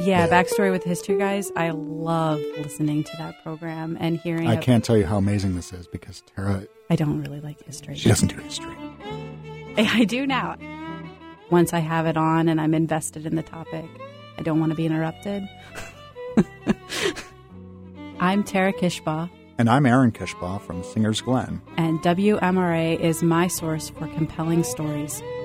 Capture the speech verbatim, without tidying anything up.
Yeah, Backstory with History Guys. I love listening to that program and hearing I of, can't tell you how amazing this is because Tara, I don't really like history. she doesn't do history. I do now. Once I have it on and I'm invested in the topic, I don't want to be interrupted. I'm Tara Kishbaugh. And I'm Aaron Kishbaugh from Singer's Glen. And W M R A is my source for compelling stories.